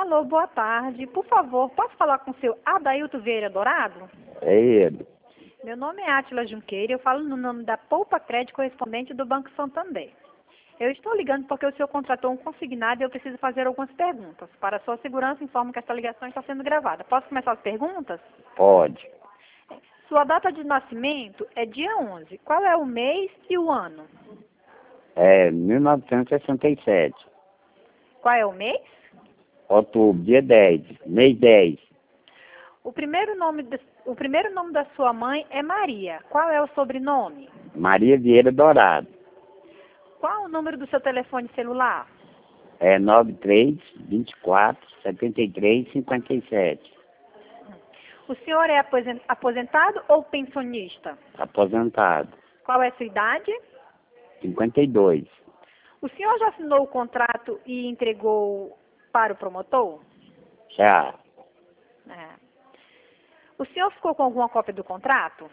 Alô, boa tarde. Por favor, posso falar com o seu Adailto Vieira Dourado? É ele. Meu nome é Átila Junqueira e eu falo no nome da Poupa Crédito correspondente do Banco Santander. Eu estou ligando porque o senhor contratou um consignado e eu preciso fazer algumas perguntas. Para sua segurança, informo que esta ligação está sendo gravada. Posso começar as perguntas? Pode. Sua data de nascimento é dia 11. Qual é o mês e o ano? É 1967. Qual é o mês? Outubro, dia 10, mês 10. O primeiro nome da sua mãe é Maria. Qual é o sobrenome? Maria Vieira Dourado. Qual o número do seu telefone celular? É 93 24 73 57. O senhor é aposentado ou pensionista? Aposentado. Qual é a sua idade? 52. O senhor já assinou o contrato e entregou para o promotor? Já. É. O senhor ficou com alguma cópia do contrato?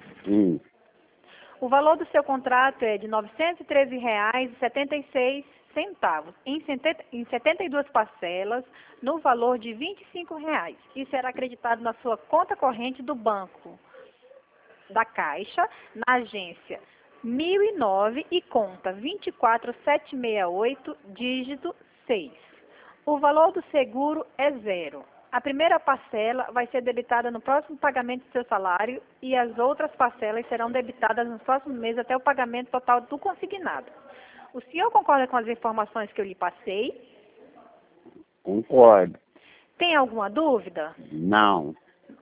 O valor do seu contrato é de R$ 913,76 em 72 parcelas, no valor de R$ 25,00. E será acreditado na sua conta corrente do banco da Caixa, na agência 1009 e conta 24768, dígito 6. O valor do seguro é zero. A primeira parcela vai ser debitada no próximo pagamento do seu salário e as outras parcelas serão debitadas nos próximos meses até o pagamento total do consignado. O senhor concorda com as informações que eu lhe passei? Concordo. Tem alguma dúvida? Não.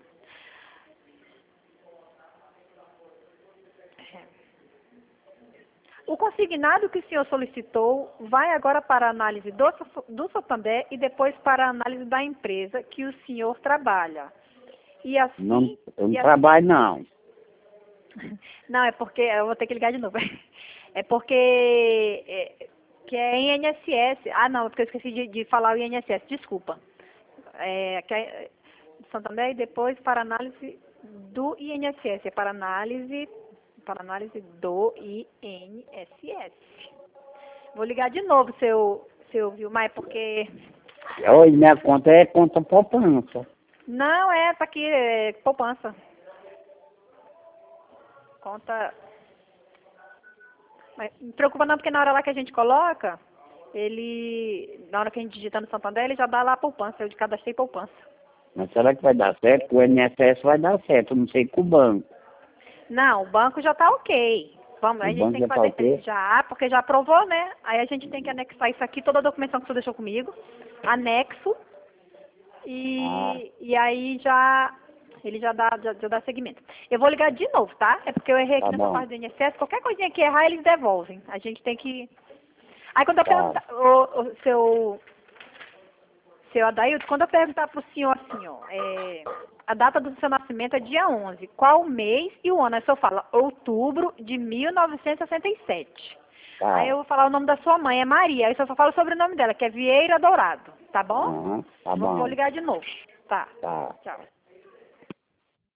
O consignado que o senhor solicitou vai agora para a análise do Santander e depois para a análise da empresa que o senhor trabalha. E assim, Eu não trabalho, não. Não, é porque eu vou ter que ligar de novo. É porque que é INSS. Ah, não, é porque eu esqueci de falar o INSS, desculpa. Que é Santander e depois para análise do INSS, é para análise do INSS. Vou ligar de novo, seu Vilmar, é porque... Oi, minha conta é conta poupança. Não, tá aqui, poupança. Conta... Mas não preocupa não, porque na hora lá que a gente coloca, na hora que a gente digita no Santander, ele já dá lá a poupança, eu de cadastrei poupança. Mas será que vai dar certo? O INSS vai dar certo, eu não sei com o banco. Não, o banco já está ok. Vamos, a gente tem que fazer já, porque já aprovou, né? Aí a gente tem que anexar isso aqui, toda a documentação que você deixou comigo, anexo, e aí ele já dá seguimento. Eu vou ligar de novo, tá? É porque eu errei aqui nessa parte do INSS, qualquer coisinha que errar, eles devolvem. A gente tem que... Aí quando eu perguntar, seu Adailto, quando eu perguntar para o senhor assim, a data do seu nascimento é dia 11, qual o mês e o ano? Aí o senhor fala, outubro de 1967. Aí eu vou falar o nome da sua mãe, é Maria. Aí o senhor só fala sobre o sobrenome dela, que é Vieira Dourado, tá bom? Tá bom. Vou ligar de novo. Tá. Tá. Tchau.